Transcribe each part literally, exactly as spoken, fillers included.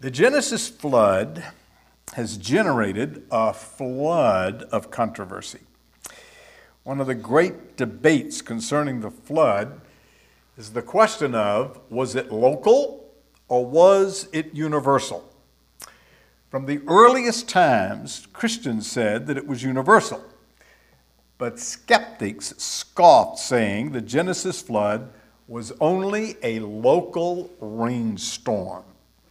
The Genesis flood has generated a flood of controversy. One of the great debates concerning the flood is the question of, was it local or was it universal? From the earliest times, Christians said that it was universal, but skeptics scoffed, saying the Genesis flood was only a local rainstorm.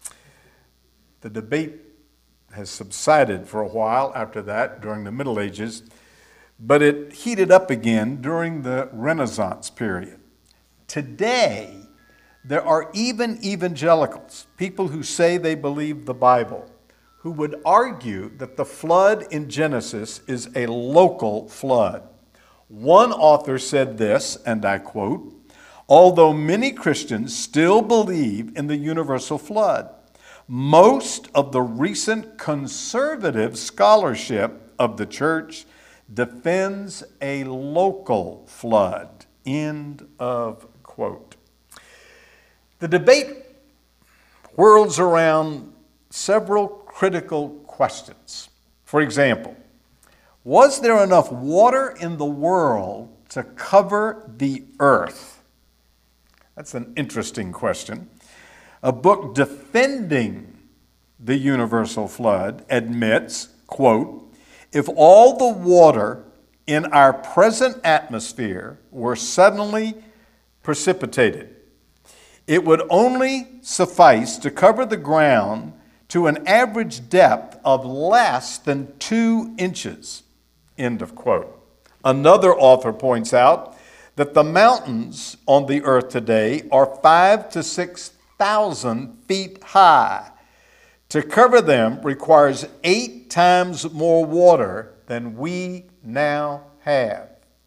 The debate has subsided for a while after that during the Middle Ages, but it heated up again during the Renaissance period. Today, there are even evangelicals, people who say they believe the Bible, who would argue that the flood in Genesis is a local flood. One author said this, and I quote, "Although many Christians still believe in the universal flood, most of the recent conservative scholarship of the church defends a local flood." End of quote. The debate whirls around several critical questions. For example, was there enough water in the world to cover the earth? That's an interesting question. A book defending the universal flood admits, quote, "If all the water in our present atmosphere were suddenly precipitated, it would only suffice to cover the ground to an average depth of less than two inches." End of quote. Another author points out that the mountains on the earth today are five to six thousand feet high. To cover them requires eight times more water than we now have.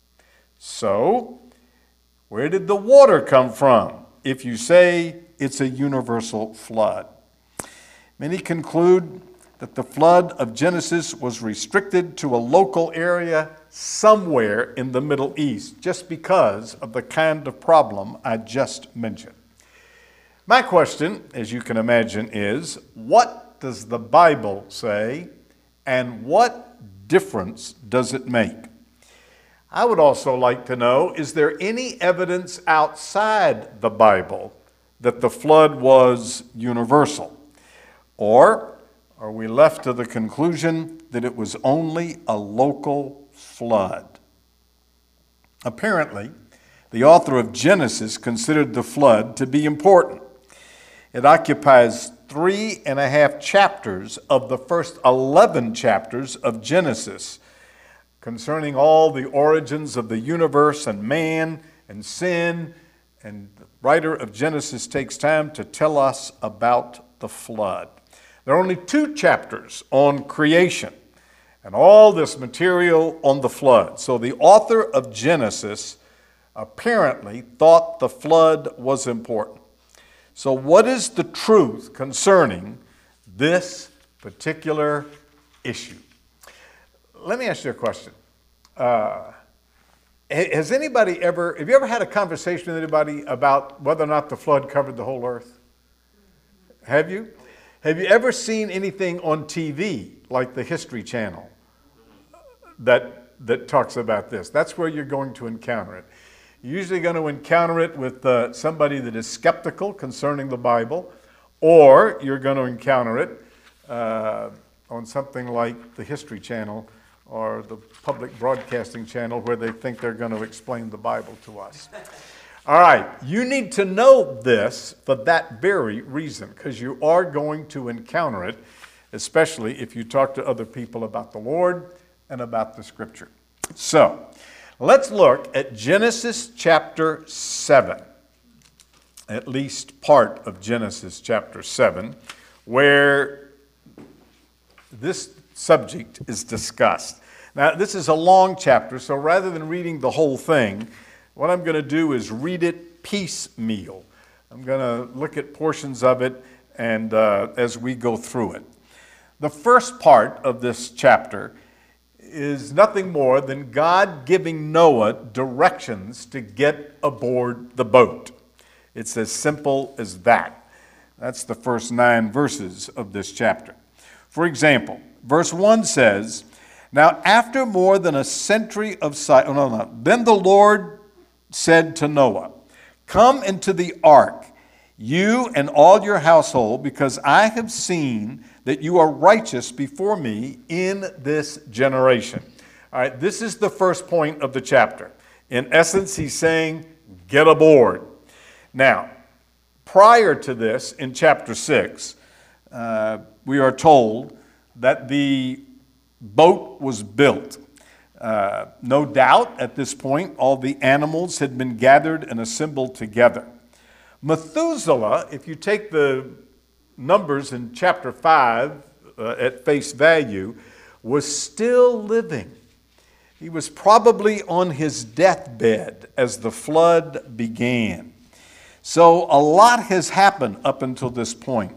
So, where did the water come from if you say it's a universal flood? Many conclude that the flood of Genesis was restricted to a local area somewhere in the Middle East just because of the kind of problem I just mentioned. My question, as you can imagine, is what does the Bible say and what difference does it make? I would also like to know, is there any evidence outside the Bible that the flood was universal? Or are we left to the conclusion that it was only a local flood? Apparently, the author of Genesis considered the flood to be important. It occupies three and a half chapters of the first eleven chapters of Genesis, concerning all the origins of the universe and man and sin. And the writer of Genesis takes time to tell us about the flood. There are only two chapters on creation and all this material on the flood. So the author of Genesis apparently thought the flood was important. So what is the truth concerning this particular issue? Let me ask you a question. Uh, has anybody ever, have you ever had a conversation with anybody about whether or not the flood covered the whole earth? Have you? Have you ever seen anything on T V like the History Channel that, that talks about this? That's where you're going to encounter it. You're usually going to encounter it with uh, somebody that is skeptical concerning the Bible, or you're going to encounter it uh, on something like the History Channel or the Public Broadcasting Channel, where they think they're going to explain the Bible to us. All right, you need to know this for that very reason, because you are going to encounter it, especially if you talk to other people about the Lord and about the Scripture. So, let's look at Genesis chapter seven, at least part of Genesis chapter seven, where this subject is discussed. Now, this is a long chapter, so rather than reading the whole thing, what I'm going to do is read it piecemeal. I'm going to look at portions of it and uh, as we go through it. The first part of this chapter is nothing more than God giving Noah directions to get aboard the boat. It's as simple as that. That's the first nine verses of this chapter. For example, verse one says, "Now after more than a century of silence," oh, no, no, "then the Lord said to Noah, 'Come into the ark, you and all your household, because I have seen that you are righteous before me in this generation.'" All right, this is the first point of the chapter. In essence, he's saying, get aboard. Now, prior to this, in chapter six, uh, we are told that the boat was built. Uh, no doubt, at this point, all the animals had been gathered and assembled together. Methuselah, if you take the numbers in chapter five uh, at face value, was still living. He was probably on his deathbed as the flood began. So a lot has happened up until this point.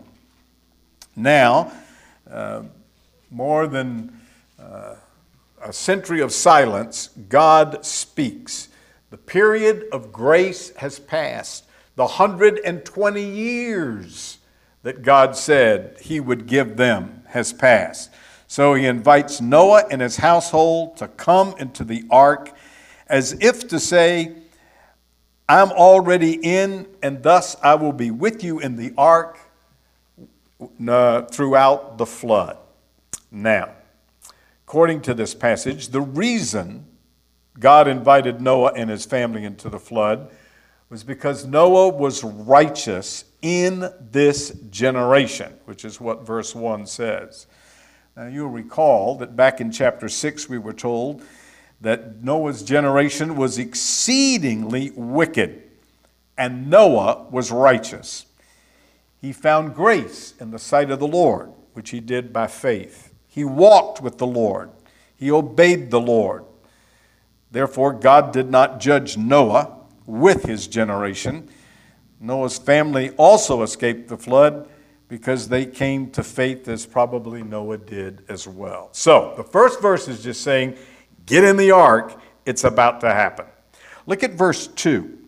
Now, uh, more than uh, a century of silence, God speaks. The period of grace has passed. The one hundred twenty years that God said he would give them has passed. So he invites Noah and his household to come into the ark as if to say, I'm already in, and thus I will be with you in the ark uh, throughout the flood. Now, according to this passage, the reason God invited Noah and his family into the flood was because Noah was righteous in this generation, which is what verse one says. Now, you'll recall that back in chapter six, we were told that Noah's generation was exceedingly wicked, and Noah was righteous. He found grace in the sight of the Lord, which he did by faith. He walked with the Lord. He obeyed the Lord. Therefore, God did not judge Noah with his generation. Noah's family also escaped the flood because they came to faith as probably Noah did as well. So, the first verse is just saying, get in the ark, it's about to happen. Look at verse two.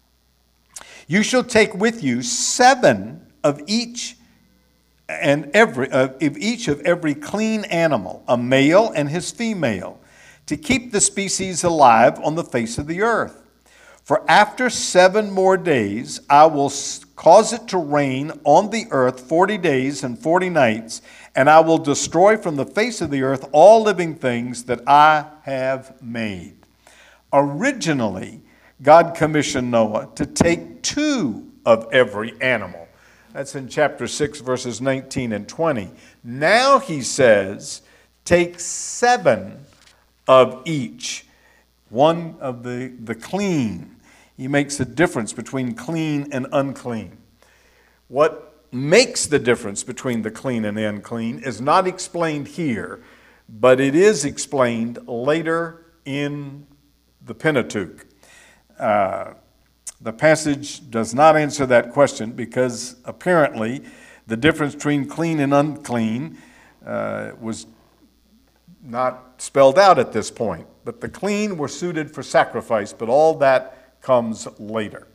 You shall take with you seven of each and every of each of every clean animal, a male and his female, to keep the species alive on the face of the earth. For after seven more days I will cause it to rain on the earth forty days and forty nights, and I will destroy from the face of the earth all living things that I have made. Originally, God commissioned Noah to take two of every animal. That's in chapter six, verses nineteen and twenty. Now he says, take seven of each, one of the, the clean. He makes a difference between clean and unclean. What makes the difference between the clean and the unclean is not explained here, but it is explained later in the Pentateuch. Uh, the passage does not answer that question because apparently the difference between clean and unclean uh, was not spelled out at this point. But the clean were suited for sacrifice, but all that comes later.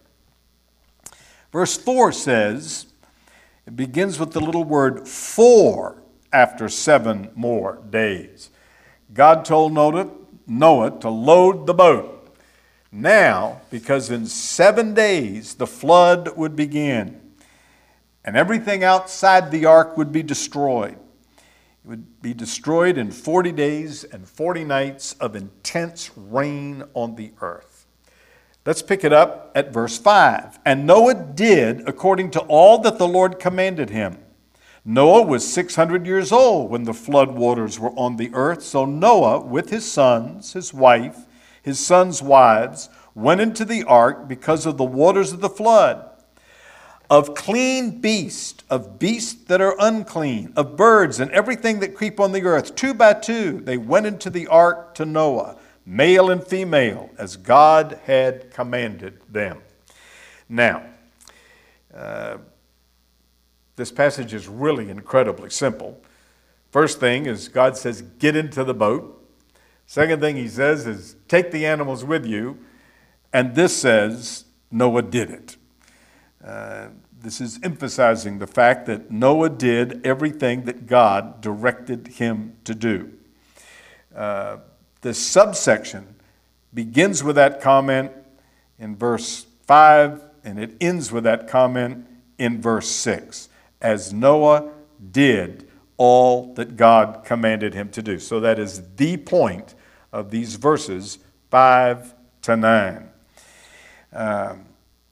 Verse four says, it begins with the little word for after seven more days. God told Noah, Noah to load the boat. Now, because in seven days the flood would begin, and everything outside the ark would be destroyed. It would be destroyed in forty days and forty nights of intense rain on the earth. Let's pick it up at verse five. And Noah did according to all that the Lord commanded him. Noah was six hundred years old when the flood waters were on the earth. So Noah, with his sons, his wife, his sons' wives, went into the ark because of the waters of the flood. Of clean beasts, of beasts that are unclean, of birds and everything that creep on the earth, two by two, they went into the ark to Noah, male and female, as God had commanded them. Now, uh, this passage is really incredibly simple. First thing is God says, get into the boat. Second thing he says is, take the animals with you. And this says, Noah did it. Uh, This is emphasizing the fact that Noah did everything that God directed him to do. Uh, this subsection begins with that comment in verse five, and it ends with that comment in verse six, as Noah did all that God commanded him to do. So that is the point of these verses five to nine. Um,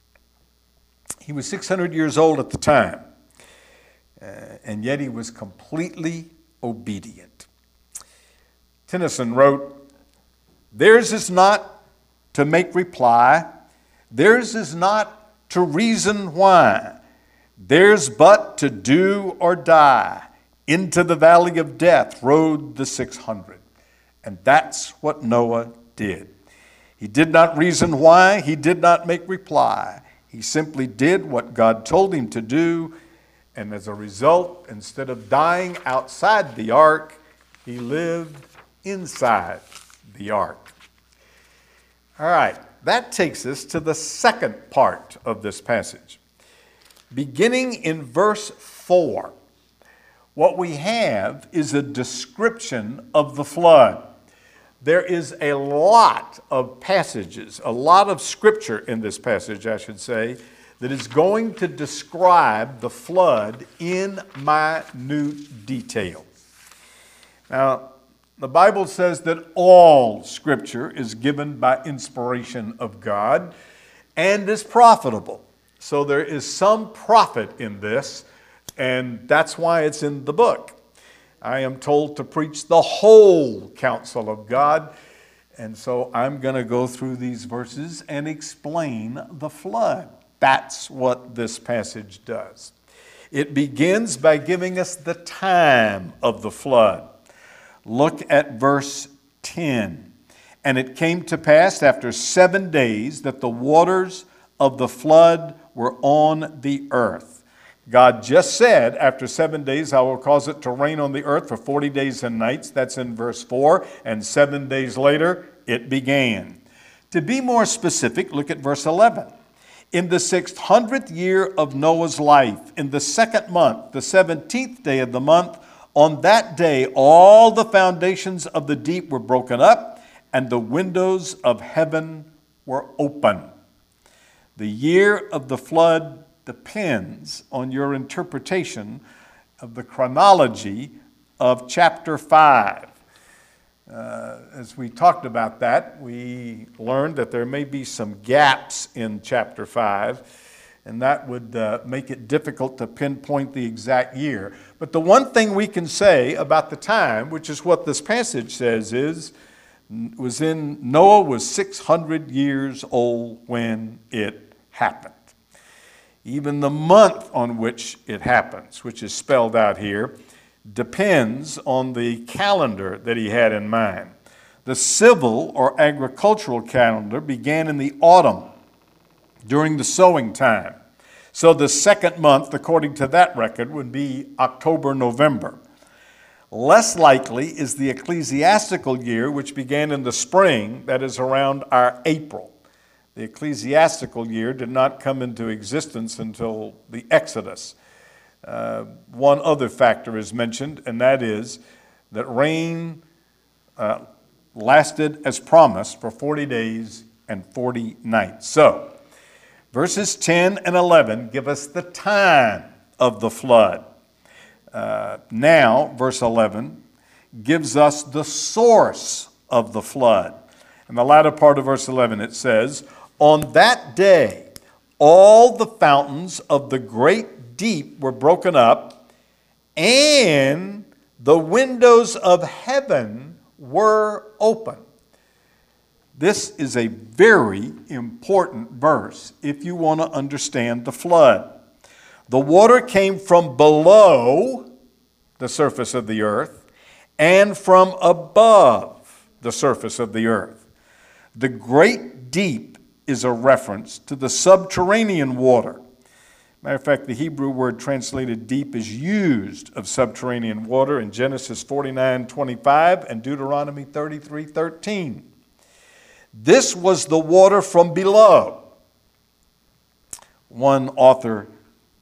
he was six hundred years old at the time, uh, and yet he was completely obedient. Tennyson wrote, "Theirs is not to make reply, theirs is not to reason why, theirs but to do or die. Into the valley of death rode the six hundred. And that's what Noah did. He did not reason why, he did not make reply. He simply did what God told him to do, and as a result, instead of dying outside the ark, he lived inside the ark." All right, that takes us to the second part of this passage. Beginning in verse four, what we have is a description of the flood. There is a lot of passages, a lot of scripture in this passage, I should say, that is going to describe the flood in minute detail. Now, the Bible says that all scripture is given by inspiration of God and is profitable. So there is some profit in this, and that's why it's in the book. I am told to preach the whole counsel of God, and so I'm going to go through these verses and explain the flood. That's what this passage does. It begins by giving us the time of the flood. Look at verse ten. "And it came to pass after seven days that the waters of the flood were on the earth." God just said, after seven days, I will cause it to rain on the earth for forty days and nights. That's in verse four. And seven days later, it began. To be more specific, look at verse eleven. "In the six hundredth year of Noah's life, in the second month, the seventeenth day of the month, on that day, all the foundations of the deep were broken up, and the windows of heaven were open." The year of the flood depends on your interpretation of the chronology of chapter five. Uh, as we talked about that, we learned that there may be some gaps in chapter five, and that would uh, make it difficult to pinpoint the exact year. But the one thing we can say about the time, which is what this passage says, is was in Noah was six hundred years old when it happened. Even the month on which it happens, which is spelled out here, depends on the calendar that he had in mind. The civil or agricultural calendar began in the autumn during the sowing time. So the second month, according to that record, would be October, November. Less likely is the ecclesiastical year, which began in the spring, that is around our April. The ecclesiastical year did not come into existence until the Exodus. Uh, one other factor is mentioned, and that is that rain uh, lasted as promised for forty days and forty nights. So, verses ten and eleven give us the time of the flood. Uh, now, verse eleven gives us the source of the flood. In the latter part of verse eleven, it says, "On that day, all the fountains of the great deep were broken up, and the windows of heaven were open." This is a very important verse if you want to understand the flood. The water came from below the surface of the earth and from above the surface of the earth. The great deep is a reference to the subterranean water. Matter of fact, the Hebrew word translated deep is used of subterranean water in Genesis forty-nine twenty-five and Deuteronomy thirty-three thirteen. This was the water from below. One author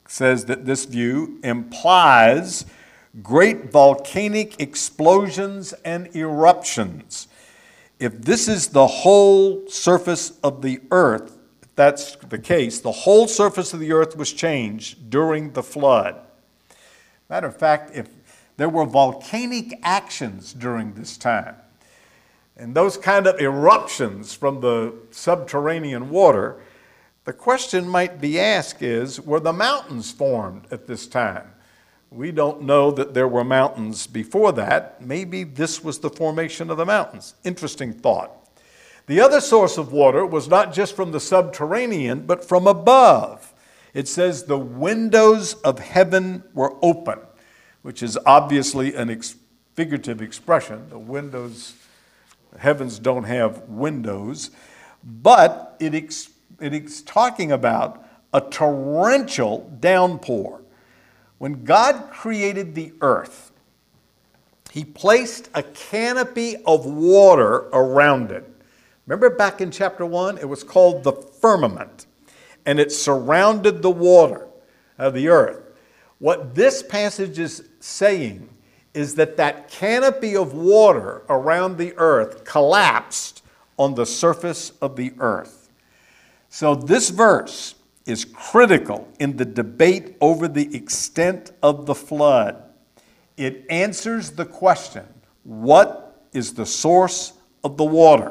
says that this view implies great volcanic explosions and eruptions. If this is the whole surface of the earth, if that's the case, the whole surface of the earth was changed during the flood. Matter of fact, if there were volcanic actions during this time, and those kind of eruptions from the subterranean water, the question might be asked is, were the mountains formed at this time? We don't know that there were mountains before that. Maybe this was the formation of the mountains. Interesting thought. The other source of water was not just from the subterranean, but from above. It says the windows of heaven were open, which is obviously an ex- figurative expression. The windows, the heavens don't have windows, but it ex- it is talking about a torrential downpour. When God created the earth, he placed a canopy of water around it. Remember back in chapter one, it was called the firmament, and it surrounded the water of the earth. What this passage is saying is that that canopy of water around the earth collapsed on the surface of the earth. So this verse is critical in the debate over the extent of the flood. It answers the question, what is the source of the water?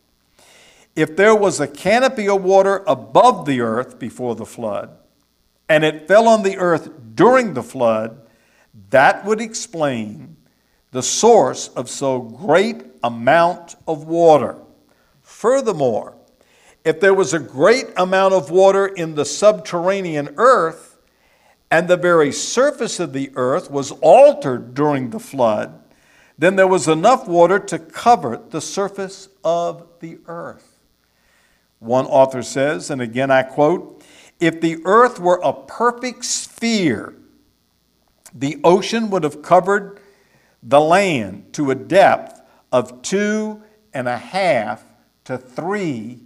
If there was a canopy of water above the earth before the flood, and it fell on the earth during the flood, that would explain the source of so great amount of water. Furthermore, if there was a great amount of water in the subterranean earth, and the very surface of the earth was altered during the flood, then there was enough water to cover the surface of the earth. One author says, and again I quote, "If the earth were a perfect sphere, the ocean would have covered the land to a depth of two and a half to three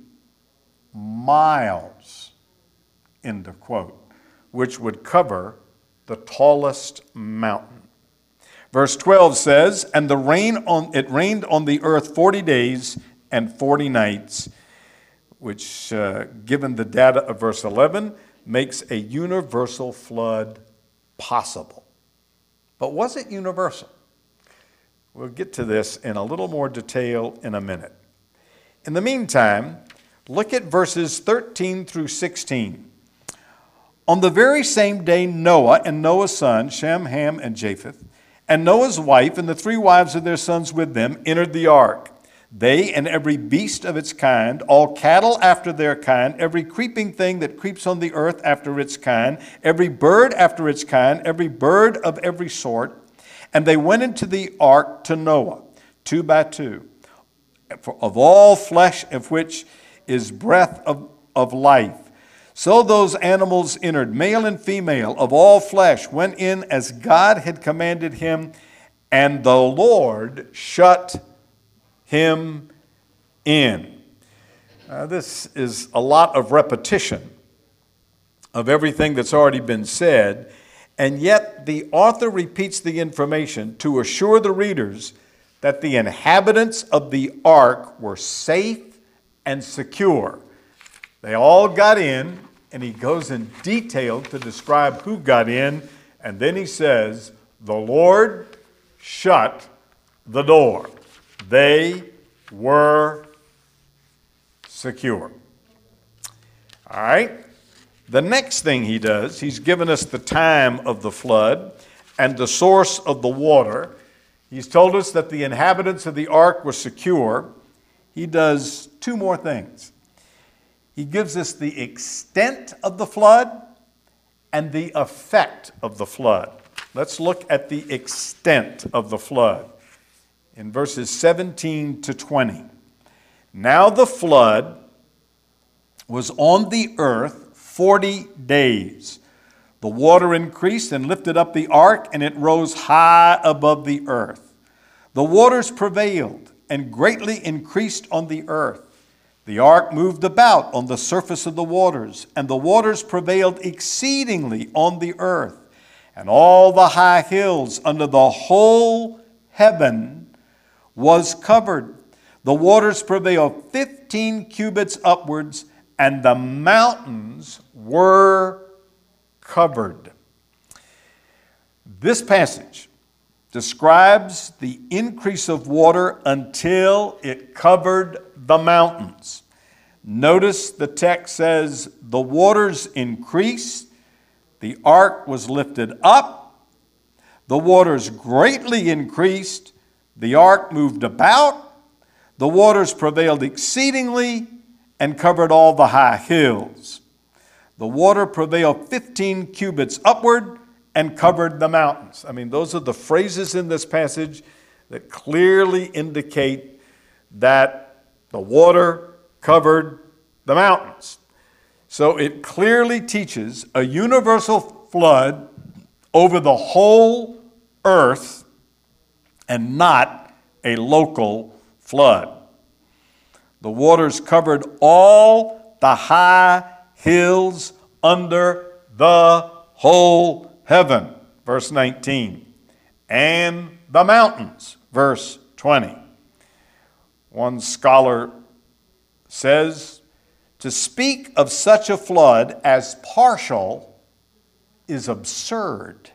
miles," end of quote, which would cover the tallest mountain. Verse twelve says, "And the rain on it rained on the earth forty days and forty nights," which, uh, given the data of verse eleven, makes a universal flood possible. But was it universal? We'll get to this in a little more detail in a minute. In the meantime, look at verses thirteen through sixteen. "On the very same day, Noah and Noah's sons, Shem, Ham, and Japheth, and Noah's wife and the three wives of their sons with them entered the ark. They and every beast of its kind, all cattle after their kind, every creeping thing that creeps on the earth after its kind, every bird after its kind, every bird of every sort. And they went into the ark to Noah, two by two, of all flesh of which is breath of, of life. So those animals entered, male and female, of all flesh, went in as God had commanded him, and the Lord shut him in." Uh, this is a lot of repetition of everything that's already been said, and yet the author repeats the information to assure the readers that the inhabitants of the ark were safe and secure. They all got in, and he goes in detail to describe who got in, and then he says, "The Lord shut the door." They were secure. All right. The next thing he does, he's given us the time of the flood and the source of the water. He's told us that the inhabitants of the ark were secure. He does two more things. He gives us the extent of the flood and the effect of the flood. Let's look at the extent of the flood in verses seventeen to twenty. "Now the flood was on the earth forty days. The water increased and lifted up the ark, and it rose high above the earth. The waters prevailed and greatly increased on the earth. The ark moved about on the surface of the waters, and the waters prevailed exceedingly on the earth, and all the high hills under the whole heaven was covered. The waters prevailed fifteen cubits upwards, and the mountains were covered. This passage describes the increase of water until it covered the mountains. Notice the text says the waters increased, the ark was lifted up, the waters greatly increased, the ark moved about, the waters prevailed exceedingly and covered all the high hills. The water prevailed fifteen cubits upward and covered the mountains. I mean, those are the phrases in this passage that clearly indicate that the water covered the mountains. So it clearly teaches a universal flood over the whole earth and not a local flood. The waters covered all the high hills under the whole heaven, verse nineteen, and the mountains, verse twenty. One scholar says, to speak of such a flood as partial is absurd.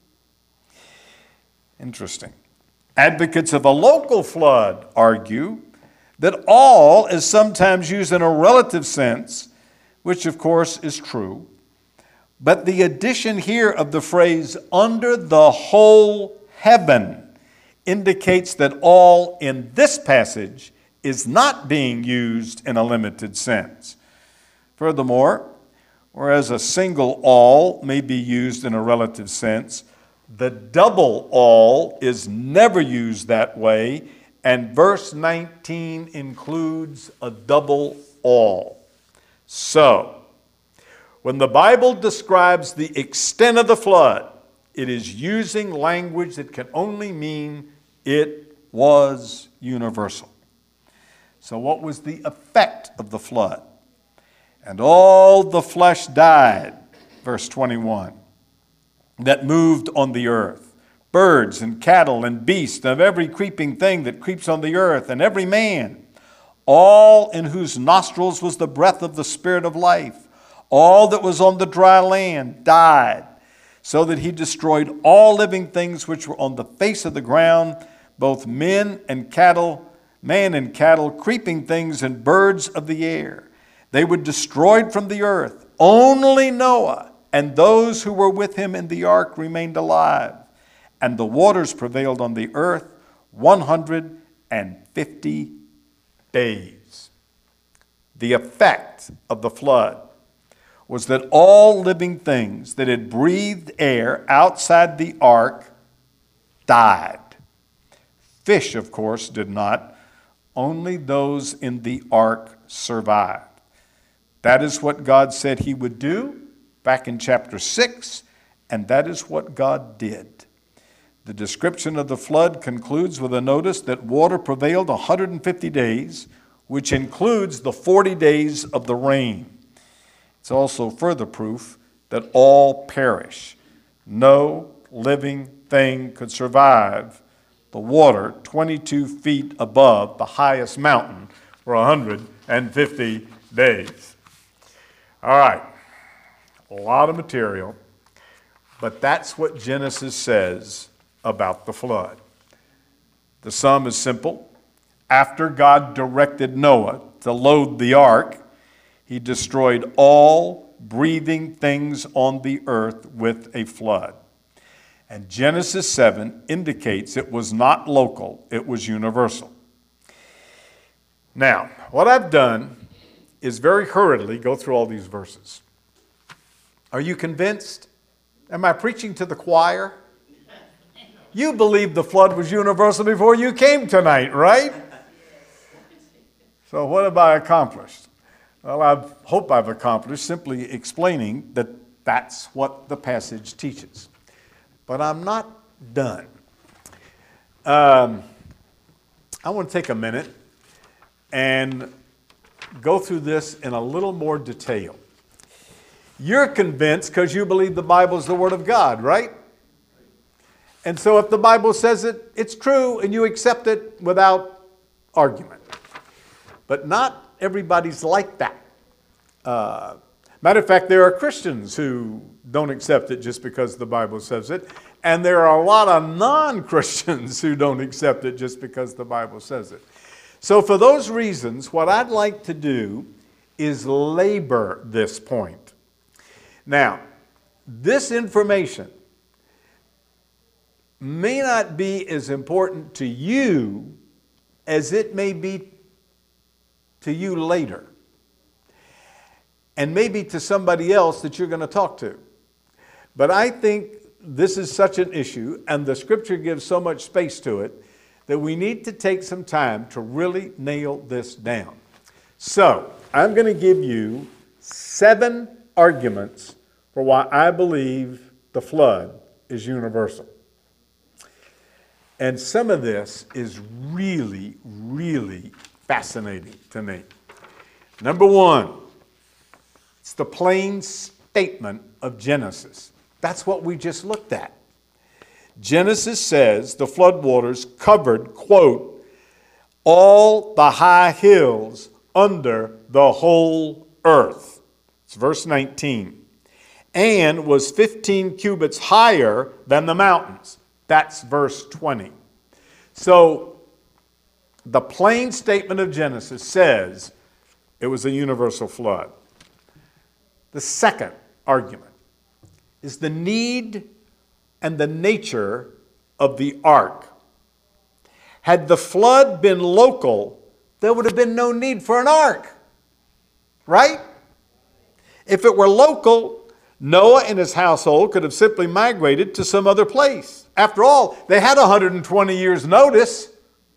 Interesting. Advocates of a local flood argue that all is sometimes used in a relative sense, which of course is true. But the addition here of the phrase under the whole heaven indicates that all in this passage is not being used in a limited sense. Furthermore, whereas a single all may be used in a relative sense, the double all is never used that way, and verse nineteen includes a double all. So, when the Bible describes the extent of the flood, it is using language that can only mean it was universal. So what was the effect of the flood? And all the flesh died, verse twenty-one, that moved on the earth, birds and cattle and beasts, of every creeping thing that creeps on the earth, and every man, all in whose nostrils was the breath of the Spirit of life. All that was on the dry land died, so that he destroyed all living things which were on the face of the ground, both men and cattle, man and cattle, creeping things and birds of the air. They were destroyed from the earth. Only Noah and those who were with him in the ark remained alive, and the waters prevailed on the earth one hundred fifty days. The effect of the flood was that all living things that had breathed air outside the ark died. Fish, of course, did not. Only those in the ark survived. That is what God said he would do back in chapter six, and that is what God did. The description of the flood concludes with a notice that water prevailed one hundred fifty days, which includes the forty days of the rain. It's also further proof that all perish. No living thing could survive the water twenty-two feet above the highest mountain for one hundred fifty days. All right, a lot of material, but that's what Genesis says about the flood. The sum is simple. After God directed Noah to load the ark, he destroyed all breathing things on the earth with a flood. And Genesis seven indicates it was not local, it was universal. Now, what I've done is very hurriedly go through all these verses. Are you convinced? Am I preaching to the choir? You believed the flood was universal before you came tonight, right? So what have I accomplished? Well, I hope I've accomplished simply explaining that that's what the passage teaches. But I'm not done. Um, I want to take a minute and go through this in a little more detail. You're convinced because you believe the Bible is the Word of God, right? And so if the Bible says it, it's true, and you accept it without argument. But not everybody's like that. Uh, matter of fact, there are Christians who don't accept it just because the Bible says it. And there are a lot of non-Christians who don't accept it just because the Bible says it. So for those reasons, what I'd like to do is labor this point. Now, this information may not be as important to you as it may be to you later, and maybe to somebody else that you're going to talk to. But I think this is such an issue, and the Scripture gives so much space to it, that we need to take some time to really nail this down. So, I'm going to give you seven arguments for why I believe the flood is universal. And some of this is really, really fascinating to me. Number one, it's the plain statement of Genesis. That's what we just looked at. Genesis says the floodwaters covered, quote, all the high hills under the whole earth. It's verse nineteen. And was fifteen cubits higher than the mountains. That's verse twenty. So the plain statement of Genesis says it was a universal flood. The second argument is the need and the nature of the ark. Had the flood been local, there would have been no need for an ark, right? If it were local, Noah and his household could have simply migrated to some other place. After all, they had one hundred twenty years notice.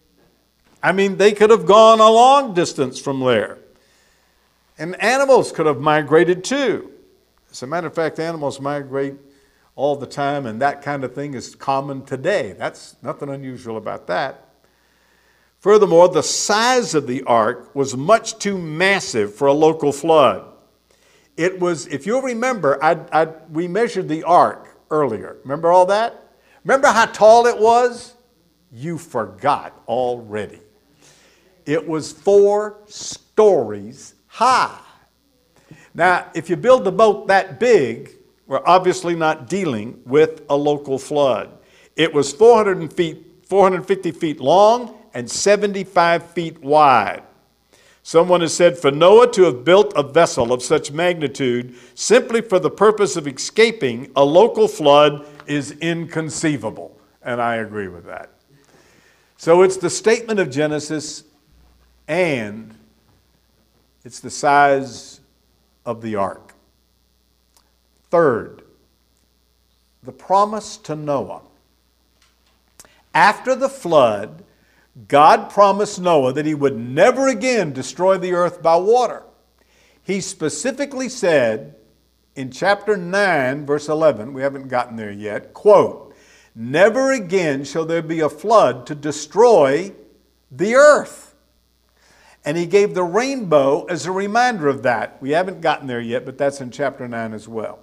I mean, they could have gone a long distance from there. And animals could have migrated too. As a matter of fact, animals migrate all the time, and that kind of thing is common today. That's nothing unusual about that. Furthermore, the size of the ark was much too massive for a local flood. It was, if you'll remember, I, I, we measured the ark earlier. Remember all that? Remember how tall it was? You forgot already. It was four stories high. Now, if you build the boat that big, we're obviously not dealing with a local flood. It was four hundred feet, four hundred fifty feet long and seventy-five feet wide. Someone has said, for Noah to have built a vessel of such magnitude simply for the purpose of escaping a local flood is inconceivable. And I agree with that. So it's the statement of Genesis, and it's the size of the ark. Third, the promise to Noah. After the flood, God promised Noah that he would never again destroy the earth by water. He specifically said in chapter nine, verse eleven, we haven't gotten there yet, quote, never again shall there be a flood to destroy the earth. And he gave the rainbow as a reminder of that. We haven't gotten there yet, but that's in chapter nine as well.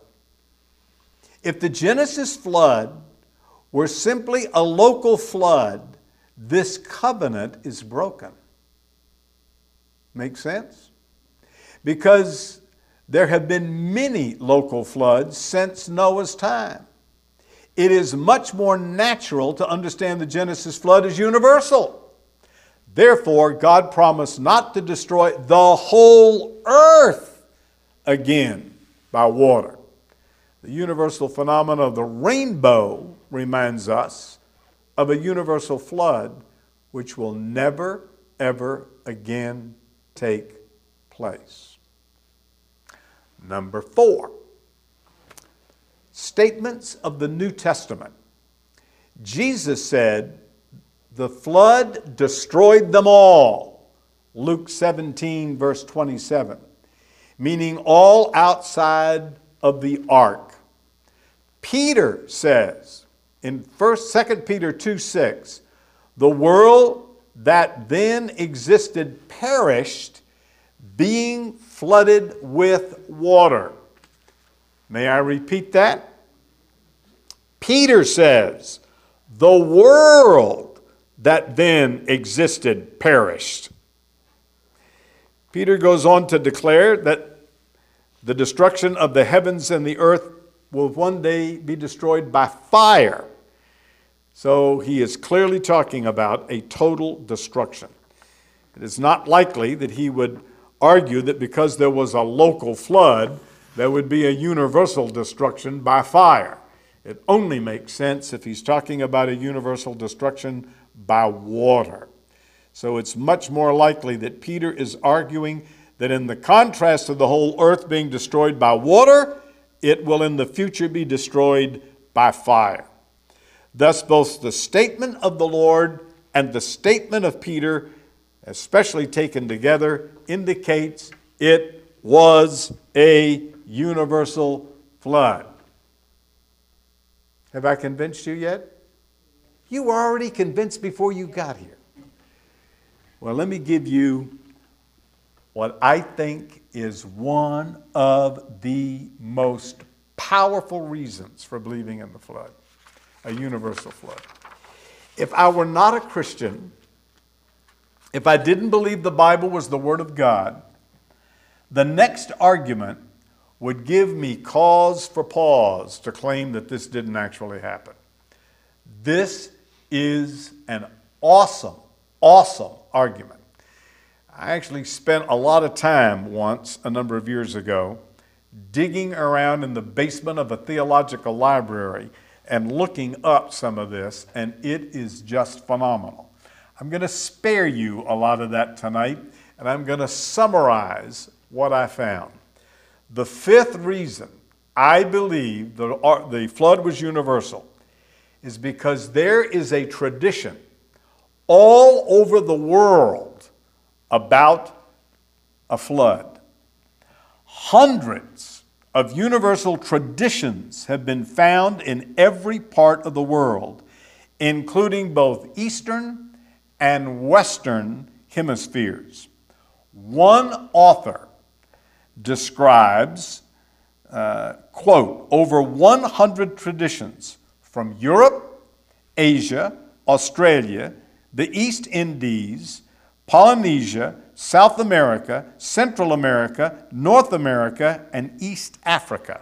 If the Genesis flood were simply a local flood, this covenant is broken. Make sense? Because there have been many local floods since Noah's time. It is much more natural to understand the Genesis flood as universal. Therefore, God promised not to destroy the whole earth again by water. The universal phenomenon of the rainbow reminds us of a universal flood which will never, ever again take place. Number four, statements of the New Testament. Jesus said, the flood destroyed them all. Luke seventeen, verse twenty-seven, meaning all outside of the ark. Peter says, in First, Second Peter two six, the world that then existed perished being flooded with water. May I repeat that? Peter says, the world that then existed perished. Peter goes on to declare that the destruction of the heavens and the earth will one day be destroyed by fire. So he is clearly talking about a total destruction. It is not likely that he would argue that because there was a local flood, there would be a universal destruction by fire. It only makes sense if he's talking about a universal destruction by water. So it's much more likely that Peter is arguing that in the contrast of the whole earth being destroyed by water, it will in the future be destroyed by fire. Thus, both the statement of the Lord and the statement of Peter, especially taken together, indicates it was a universal flood. Have I convinced you yet? You were already convinced before you got here. Well, let me give you what I think is one of the most powerful reasons for believing in the flood, a universal flood. If I were not a Christian, if I didn't believe the Bible was the Word of God, the next argument would give me cause for pause to claim that this didn't actually happen. This is an awesome, awesome argument. I actually spent a lot of time once, a number of years ago, digging around in the basement of a theological library and looking up some of this, and it is just phenomenal. I'm going to spare you a lot of that tonight, and I'm going to summarize what I found. The fifth reason I believe the, the flood was universal is because there is a tradition all over the world about a flood. Hundreds of universal traditions have been found in every part of the world, including both Eastern and Western hemispheres. One author describes, uh, quote, over one hundred traditions from Europe, Asia, Australia, the East Indies, Polynesia, South America, Central America, North America, and East Africa.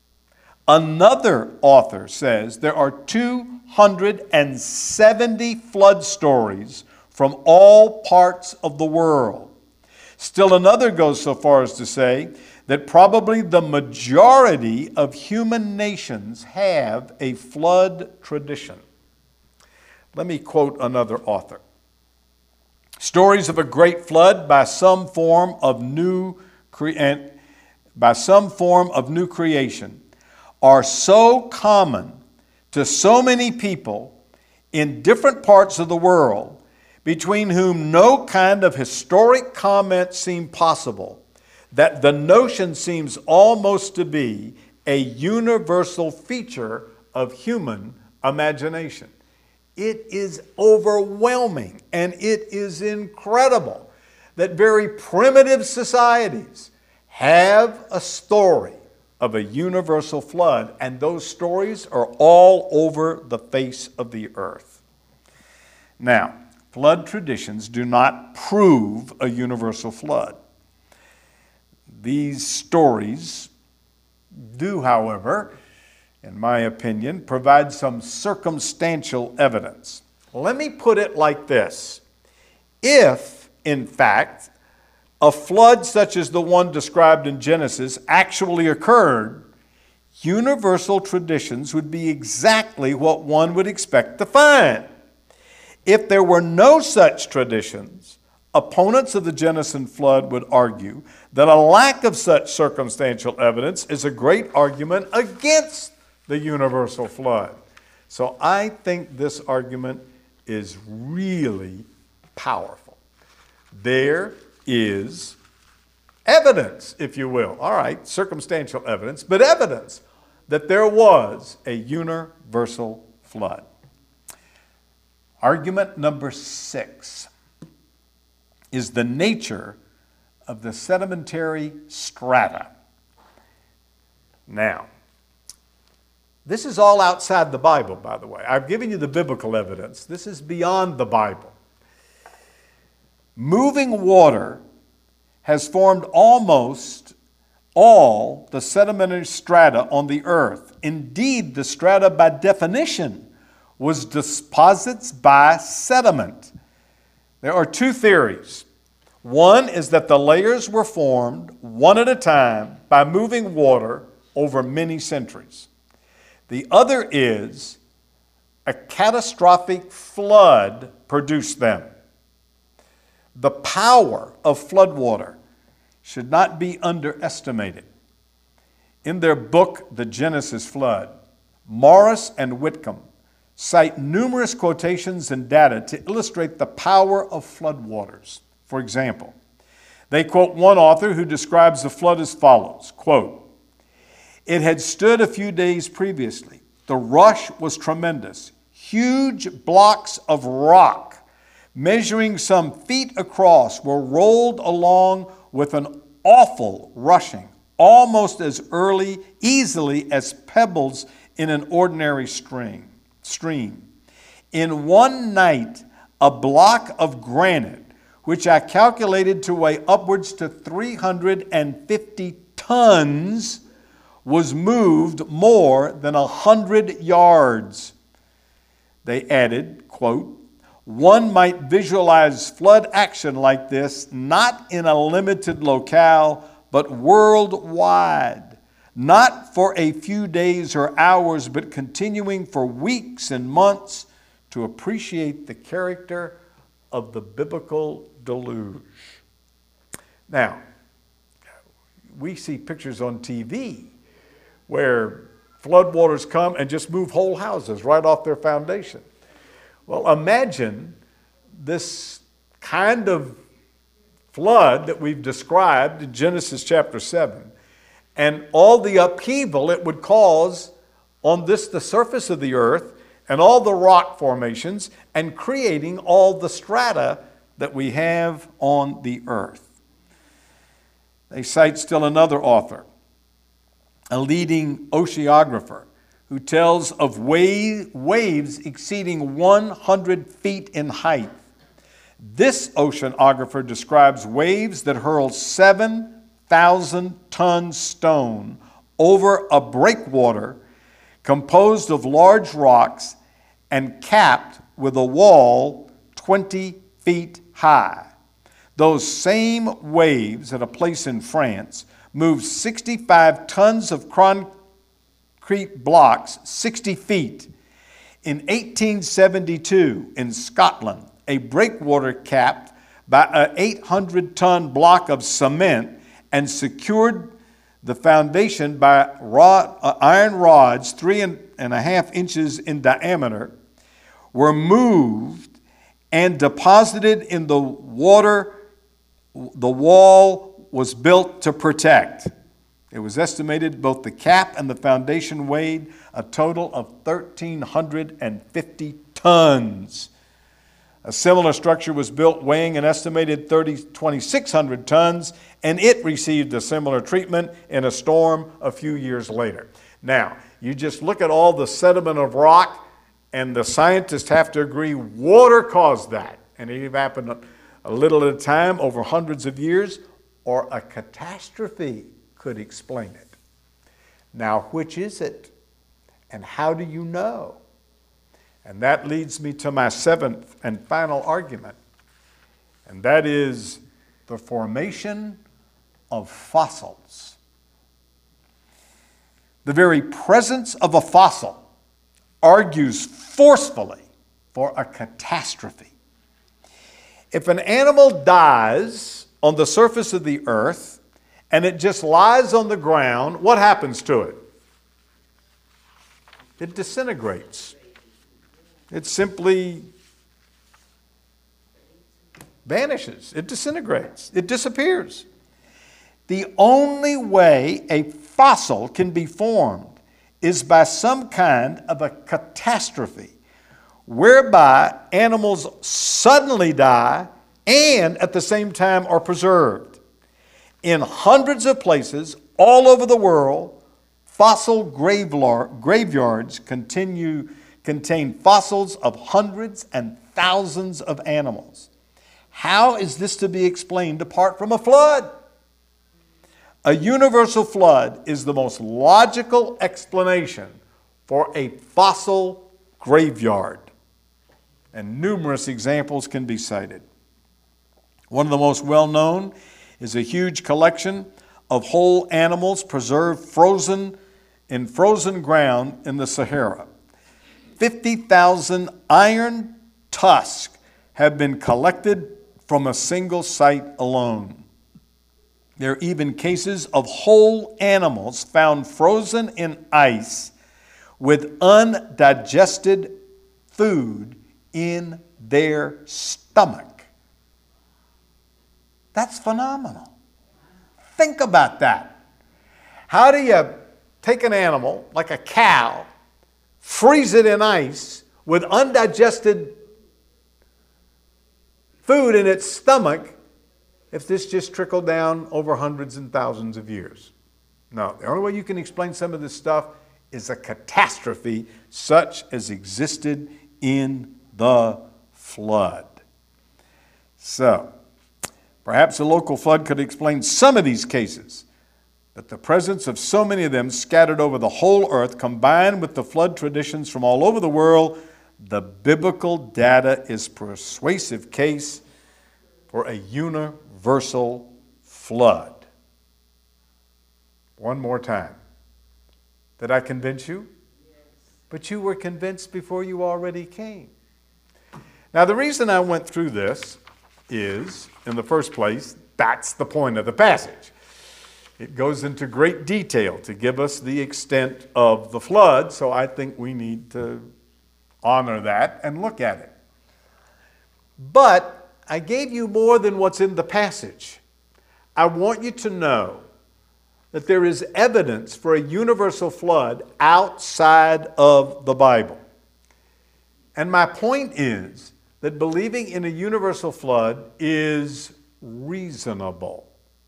Another author says there are two hundred seventy flood stories from all parts of the world. Still another goes so far as to say that probably the majority of human nations have a flood tradition. Let me quote another author. Stories of a great flood by some form of new cre- by some form of new creation are so common to so many people in different parts of the world, between whom no kind of historic comment seem possible, that the notion seems almost to be a universal feature of human imagination. It is overwhelming and it is incredible that very primitive societies have a story of a universal flood, and those stories are all over the face of the earth. Now, flood traditions do not prove a universal flood. These stories do, however, in my opinion, provide some circumstantial evidence. Let me put it like this. If, in fact, a flood such as the one described in Genesis actually occurred, universal traditions would be exactly what one would expect to find. If there were no such traditions, opponents of the Genesis flood would argue that a lack of such circumstantial evidence is a great argument against the universal flood. So I think this argument is really powerful. There is evidence, if you will, all right, circumstantial evidence, but evidence that there was a universal flood. Argument number six is the nature of the sedimentary strata. Now, this is all outside the Bible, by the way. I've given you the biblical evidence. This is beyond the Bible. Moving water has formed almost all the sedimentary strata on the earth. Indeed, the strata by definition was deposits by sediment. There are two theories. One is that the layers were formed one at a time by moving water over many centuries. The other is a catastrophic flood produced them. The power of floodwater should not be underestimated. In their book, The Genesis Flood, Morris and Whitcomb cite numerous quotations and data to illustrate the power of floodwaters. For example, they quote one author who describes the flood as follows, quote, "It had stood a few days previously. The rush was tremendous. Huge blocks of rock, measuring some feet across, were rolled along with an awful rushing, almost as early, easily as pebbles in an ordinary stream. stream. In one night, a block of granite, which I calculated to weigh upwards to three hundred fifty tons, was moved more than a hundred yards." They added, quote, "One might visualize flood action like this not in a limited locale, but worldwide. Not for a few days or hours, but continuing for weeks and months to appreciate the character of the biblical deluge." Now, we see pictures on T V where floodwaters come and just move whole houses right off their foundation. Well, imagine this kind of flood that we've described in Genesis chapter seven, and all the upheaval it would cause on this, the surface of the earth, and all the rock formations, and creating all the strata that we have on the earth. They cite still another author, a leading oceanographer, who tells of wave, waves exceeding one hundred feet in height. This oceanographer describes waves that hurl seven thousand ton stone over a breakwater composed of large rocks and capped with a wall twenty feet high. Those same waves at a place in France moved sixty-five tons of concrete blocks sixty feet. In eighteen seventy-two, in Scotland, a breakwater capped by an eight hundred ton block of cement and secured the foundation by rod, uh, iron rods three and, and a half inches in diameter, were moved and deposited in the water the wall was built to protect. It was estimated both the cap and the foundation weighed a total of one thousand three hundred fifty tons. A similar structure was built weighing an estimated two thousand six hundred tons, and it received a similar treatment in a storm a few years later. Now, you just look at all the sediment of rock, and the scientists have to agree water caused that. And it happened a little at a time over hundreds of years, or a catastrophe could explain it. Now, which is it? And how do you know? And that leads me to my seventh and final argument, and that is the formation of fossils. The very presence of a fossil argues forcefully for a catastrophe. If an animal dies on the surface of the earth and it just lies on the ground, what happens to it? It disintegrates. It simply vanishes. It disintegrates. It disappears. The only way a fossil can be formed is by some kind of a catastrophe, whereby animals suddenly die and at the same time are preserved. In hundreds of places all over the world, fossil graveyards continue, contain fossils of hundreds and thousands of animals. How is this to be explained apart from a flood? A universal flood is the most logical explanation for a fossil graveyard, and numerous examples can be cited. One of the most well-known is a huge collection of whole animals preserved frozen in frozen ground in the Sahara. fifty thousand iron tusks have been collected from a single site alone. There are even cases of whole animals found frozen in ice with undigested food in their stomach. That's phenomenal. Think about that. How do you take an animal like a cow, freeze it in ice with undigested food in its stomach if this just trickled down over hundreds and thousands of years? No, the only way you can explain some of this stuff is a catastrophe such as existed in the flood. So, perhaps a local flood could explain some of these cases, but the presence of so many of them scattered over the whole earth, combined with the flood traditions from all over the world, the biblical data is persuasive case for a universal flood. One more time. Did I convince you? Yes. But you were convinced before you already came. Now, the reason I went through this is, in the first place, that's the point of the passage. It goes into great detail to give us the extent of the flood, so I think we need to honor that and look at it. But I gave you more than what's in the passage. I want you to know that there is evidence for a universal flood outside of the Bible. And my point is that believing in a universal flood is reasonable.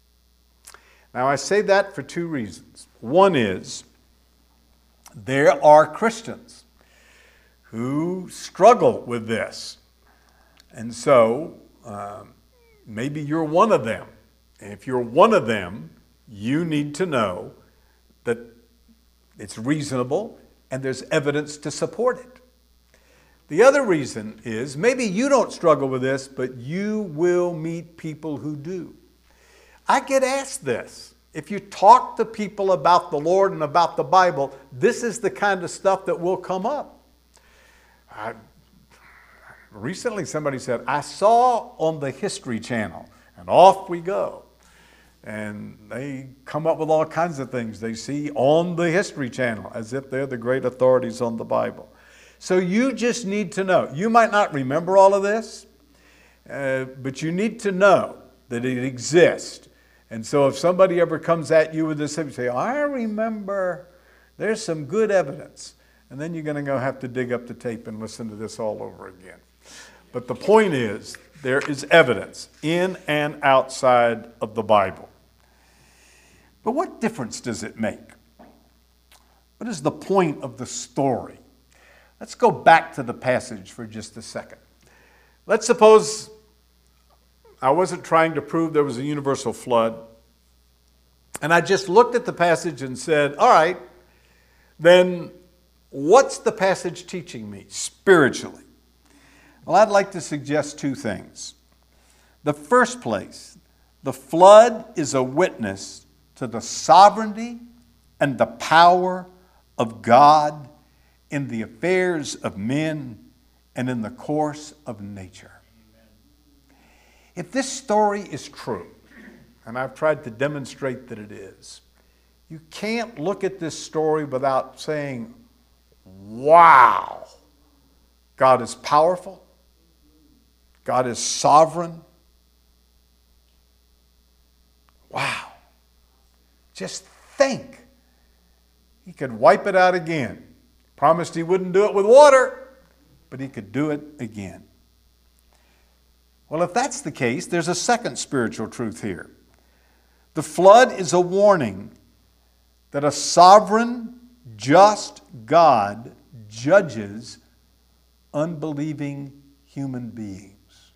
Now, I say that for two reasons. One is there are Christians who struggle with this. And so um, maybe you're one of them. And if you're one of them, you need to know that it's reasonable and there's evidence to support it. The other reason is maybe you don't struggle with this, but you will meet people who do. I get asked this. If you talk to people about the Lord and about the Bible, this is the kind of stuff that will come up. I, recently somebody said, I saw on the History Channel, and off we go. And they come up with all kinds of things they see on the History Channel as if they're the great authorities on the Bible. So you just need to know. You might not remember all of this, uh, but you need to know that it exists. And so if somebody ever comes at you with this, you say, I remember, there's some good evidence. And then you're going to go have to dig up the tape and listen to this all over again. But the point is, there is evidence in and outside of the Bible. But what difference does it make? What is the point of the story? Let's go back to the passage for just a second. Let's suppose I wasn't trying to prove there was a universal flood, and I just looked at the passage and said, all right, then what's the passage teaching me spiritually? Well, I'd like to suggest two things. The first place, the flood is a witness to the sovereignty and the power of God in the affairs of men and in the course of nature. If this story is true, and I've tried to demonstrate that it is, you can't look at this story without saying, wow, God is powerful, God is sovereign. Wow. Just think. He could wipe it out again. Promised he wouldn't do it with water, but he could do it again. Well, if that's the case, there's a second spiritual truth here. The flood is a warning that a sovereign, just God judges unbelieving human beings.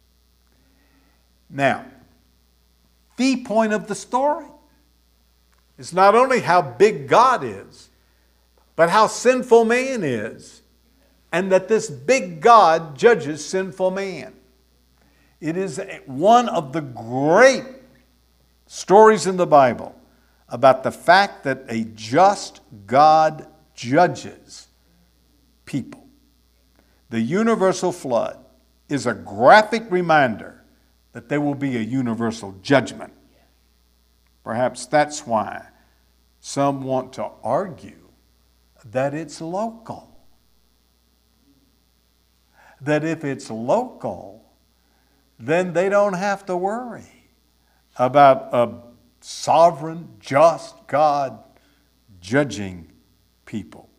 Now, the point of the story is not only how big God is, but how sinful man is, and that this big God judges sinful man. It is one of the great stories in the Bible about the fact that a just God judges people. The universal flood is a graphic reminder that there will be a universal judgment. Perhaps that's why some want to argue that it's local. That if it's local, then they don't have to worry about a sovereign, just God judging people.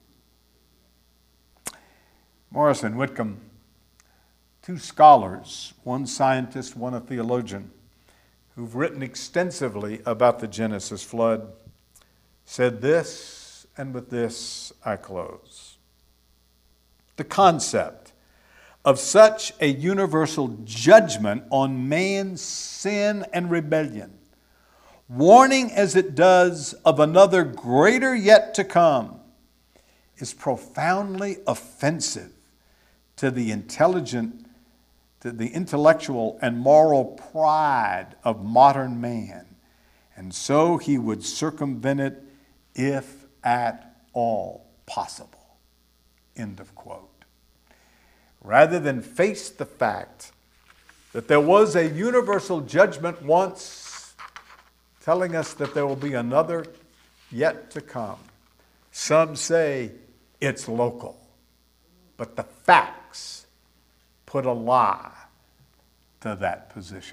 Morris and Whitcomb, two scholars, one scientist, one a theologian, who've written extensively about the Genesis flood, said this, and with this I close. The concept of such a universal judgment on man's sin and rebellion, warning as it does of another greater yet to come, is profoundly offensive to the intelligent, to the intellectual and moral pride of modern man, and so he would circumvent it if at all possible. End of quote. Rather than face the fact that there was a universal judgment once, telling us that there will be another yet to come, some say it's local, but the facts put a lie to that position.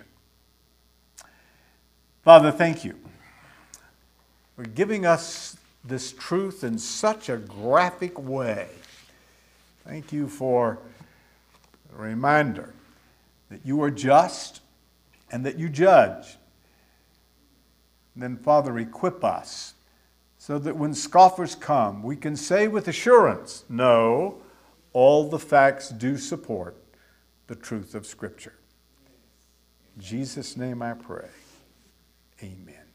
Father, thank you for giving us this truth in such a graphic way. Thank you for a reminder that you are just and that you judge. And then, Father, equip us so that when scoffers come, we can say with assurance, no, all the facts do support the truth of Scripture. In Jesus' name I pray. Amen.